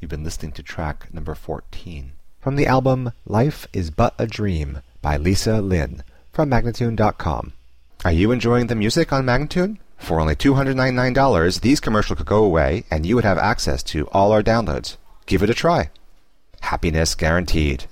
You've been listening to track number 14 from the album Life is But a Dream by Lisa Lin from Magnatune.com. Are you enjoying the music on Magnatune? For only $299, these commercials could go away and you would have access to all our downloads. Give it a try. Happiness guaranteed.